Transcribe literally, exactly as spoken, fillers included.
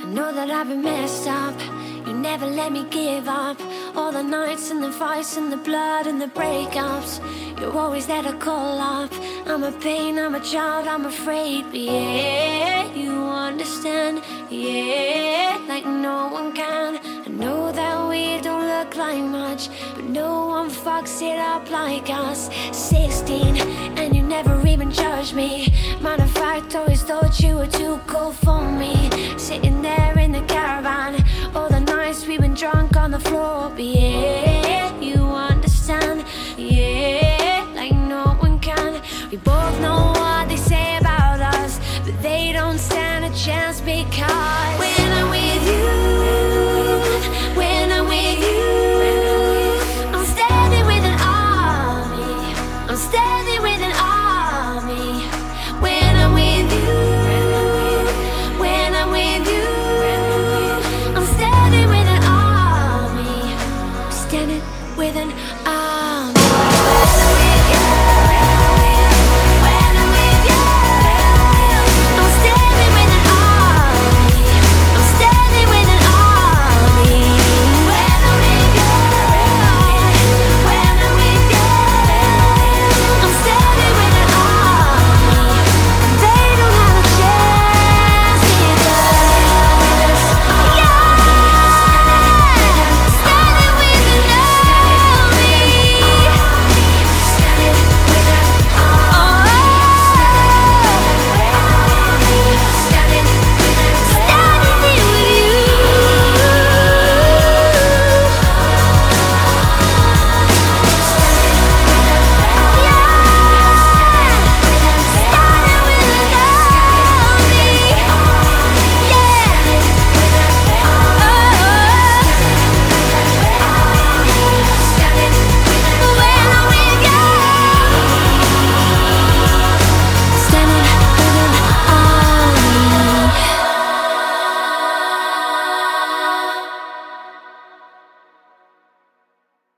know that I've been messed up. You never let me give up. All the nights and the fights and the blood and the breakups, you're always there to call up. I'm a pain, I'm a child, I'm afraid, but yeah, you understand, yeah, like no one can. I know that we don't look like much, but no one fucks it up like us. Sixteen, and you never even judged me. Matter of fact, always thought you were too cool for me. Sitting there in the caravan, all the nights we've been drunk on the floor, but yeah, you understand, yeah, like no one can. We both know what they say about us, but they don't stand a chance because